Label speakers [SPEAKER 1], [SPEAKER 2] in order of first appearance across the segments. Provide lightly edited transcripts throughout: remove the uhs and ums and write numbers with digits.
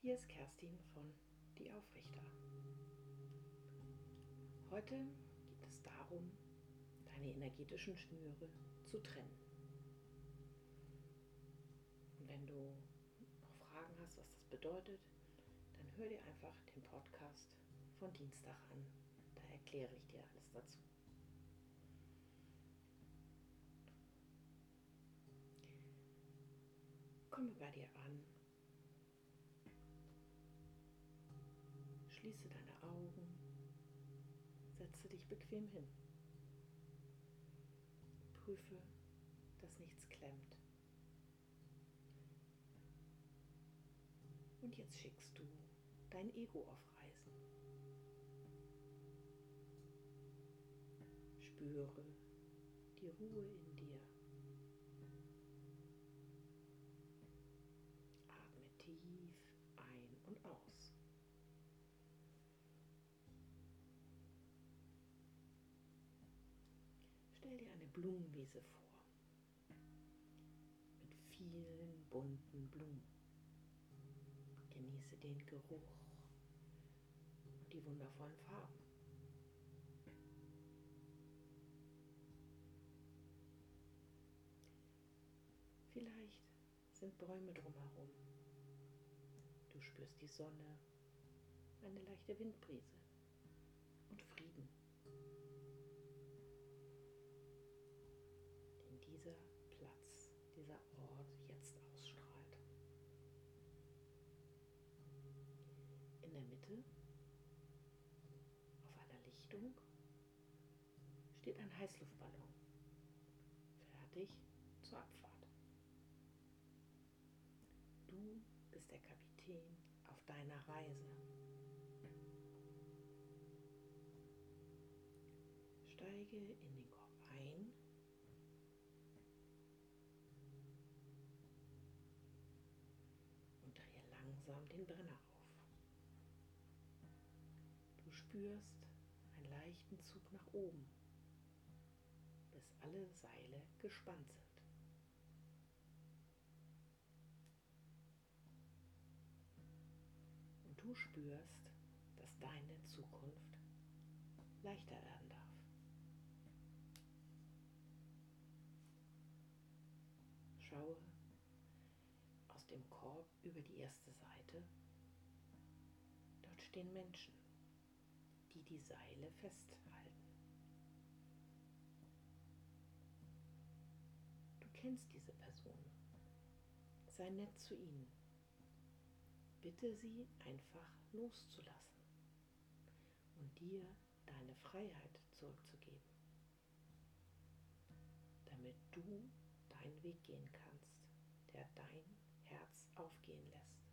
[SPEAKER 1] Hier ist Kerstin von Die Aufrichter. Heute geht es darum, deine energetischen Schnüre zu trennen. Und wenn du noch Fragen hast, was das bedeutet, dann hör dir einfach den Podcast von Dienstag an. Da erkläre ich dir alles dazu. Komme bei dir an. Schließe deine Augen. Setze dich bequem hin. Prüfe, dass nichts klemmt. Und jetzt schickst du dein Ego auf Reisen. Spüre die Ruhe in dir. Atme tief ein und aus. Stell dir eine Blumenwiese vor, mit vielen bunten Blumen. Genieße den Geruch und die wundervollen Farben. Vielleicht sind Bäume drumherum. Du spürst die Sonne, eine leichte Windbrise und Frieden, den dieser Platz, dieser Ort jetzt ausstrahlt. In der Mitte, auf einer Lichtung, steht ein Heißluftballon, fertig zur Abfahrt. Du bist der Kapitän auf deiner Reise. Steige in den Korb ein und drehe langsam den Brenner auf. Du spürst einen leichten Zug nach oben, bis alle Seile gespannt sind. Und du spürst, dass deine Zukunft leichter werden darf. Schaue aus dem Korb über die erste Seite. Dort stehen Menschen, die die Seile festhalten. Du kennst diese Personen. Sei nett zu ihnen. Bitte sie einfach loszulassen und dir deine Freiheit zurückzugeben, damit du deinen Weg gehen kannst, der dein Herz aufgehen lässt.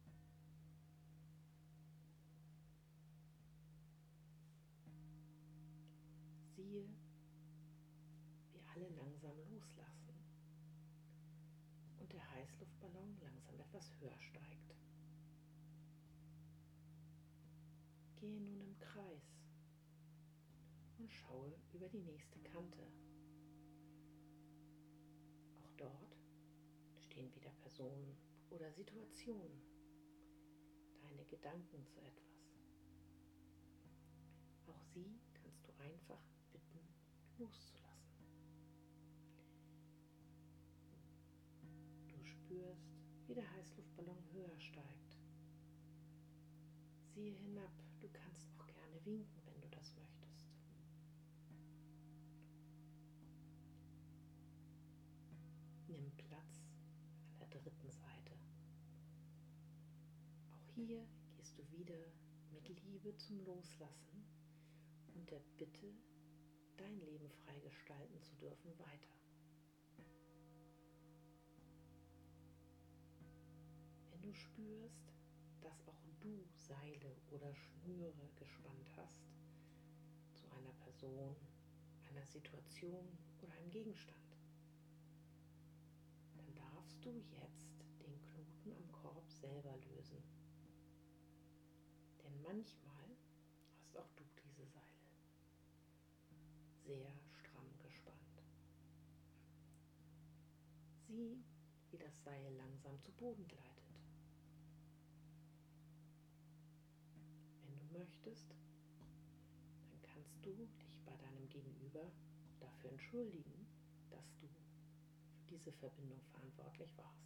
[SPEAKER 1] Siehe, wie alle langsam loslassen und der Heißluftballon langsam etwas höher steigt. Gehe nun im Kreis und schaue über die nächste Kante. Auch dort stehen wieder Personen oder Situationen, deine Gedanken zu etwas. Auch sie kannst du einfach bitten, loszulassen. Du spürst, wie der Heißluftballon höher steigt. Siehe hinab, du kannst auch gerne winken, wenn du das möchtest. Nimm Platz an der dritten Seite. Auch hier gehst du wieder mit Liebe zum Loslassen und der Bitte, dein Leben frei gestalten zu dürfen, weiter. Wenn du spürst, dass auch du Seile oder Schnüre gespannt hast zu einer Person, einer Situation oder einem Gegenstand, dann darfst du jetzt den Knoten am Korb selber lösen. Denn manchmal hast auch du diese Seile sehr stramm gespannt. Sieh, wie das Seil langsam zu Boden gleitet. möchtest, dann kannst du dich bei deinem Gegenüber dafür entschuldigen, dass du für diese Verbindung verantwortlich warst.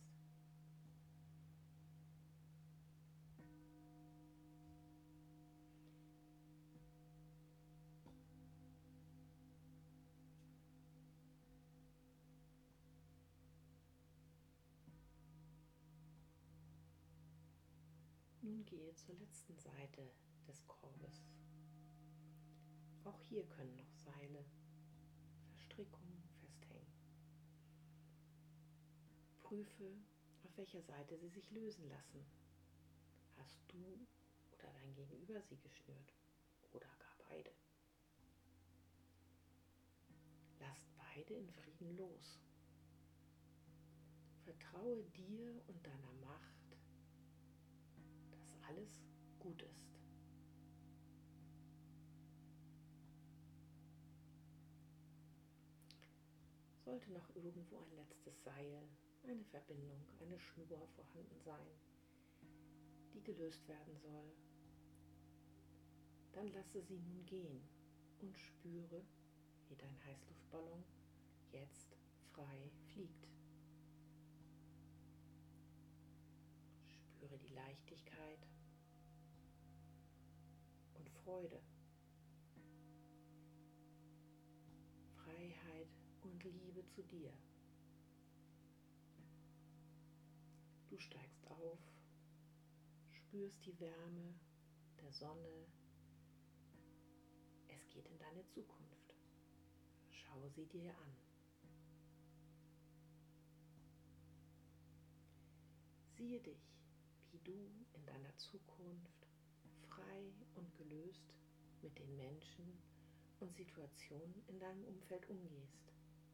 [SPEAKER 1] Nun gehe zur letzten Seite des Korbes. Auch hier können noch Seile, Verstrickungen festhängen. Prüfe, auf welcher Seite sie sich lösen lassen. Hast du oder dein Gegenüber sie geschnürt oder gar beide? Lasst beide in Frieden los. Vertraue dir und deiner Macht, dass alles gut ist. Sollte noch irgendwo ein letztes Seil, eine Verbindung, eine Schnur vorhanden sein, die gelöst werden soll, dann lasse sie nun gehen und spüre, wie dein Heißluftballon jetzt frei fliegt. Spüre die Leichtigkeit und Freude, Freiheit und Liebe zu dir. Du steigst auf, spürst die Wärme der Sonne. Es geht in deine Zukunft. Schau sie dir an. Siehe dich, wie du in deiner Zukunft frei und gelöst mit den Menschen und Situationen in deinem Umfeld umgehst.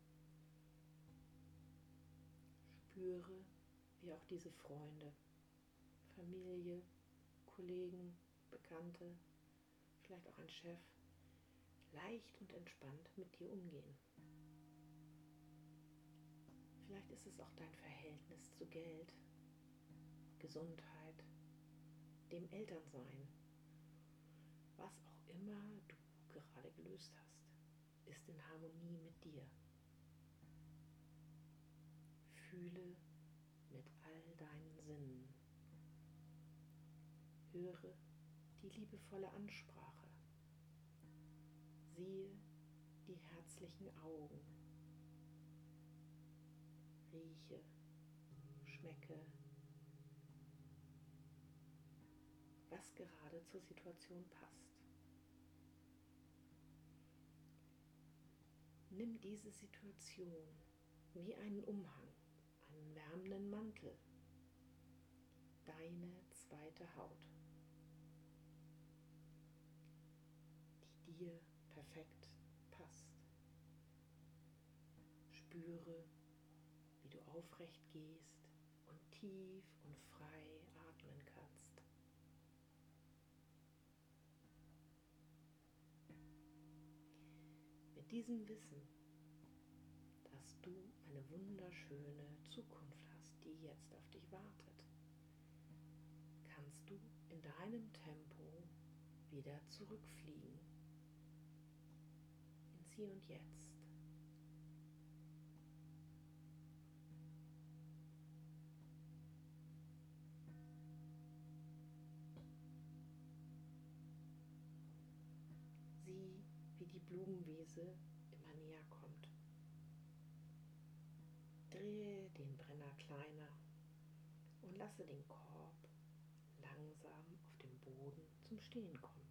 [SPEAKER 1] Spüre, wie auch diese Freunde, Familie, Kollegen, Bekannte, vielleicht auch ein Chef, leicht und entspannt mit dir umgehen. Vielleicht ist es auch dein Verhältnis zu Geld, Gesundheit, dem Elternsein. Was auch immer du gerade gelöst hast, ist in Harmonie mit dir. Fühle mit all deinen Sinnen. Höre die liebevolle Ansprache. Siehe die herzlichen Augen. Rieche, schmecke, was gerade zur Situation passt. Nimm diese Situation wie einen Umhang, einen wärmenden Mantel, deine zweite Haut, die dir perfekt passt. Spüre, wie du aufrecht gehst und tief und frei atmen kannst. Mit diesem Wissen, dass du eine wunderschöne Zukunft hast, die jetzt auf dich wartet, kannst du in deinem Tempo wieder zurückfliegen ins Hier und Jetzt. Sieh, wie die Blumenwiese immer näher kommt. Drehe den Brenner kleiner und lasse den Korb langsam auf dem Boden zum Stehen kommen.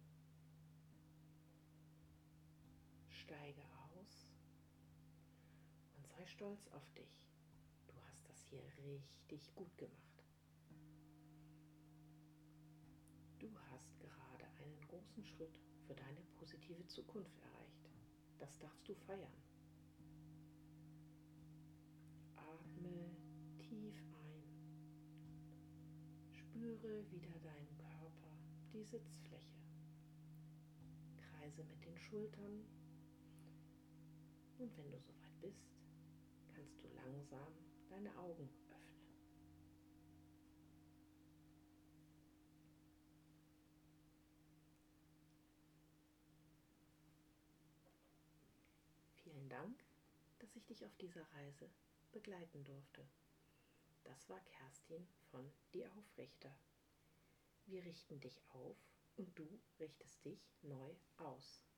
[SPEAKER 1] Steige aus und sei stolz auf dich. Du hast das hier richtig gut gemacht. Du hast gerade einen großen Schritt für deine positive Zukunft erreicht. Das darfst du feiern. Atme tief ein. Spüre wieder deinen Körper, die Sitzfläche. Kreise mit den Schultern. Und wenn du soweit bist, kannst du langsam deine Augen öffnen. Dank, dass ich dich auf dieser Reise begleiten durfte. Das war Kerstin von Die Aufrichter. Wir richten dich auf und du richtest dich neu aus.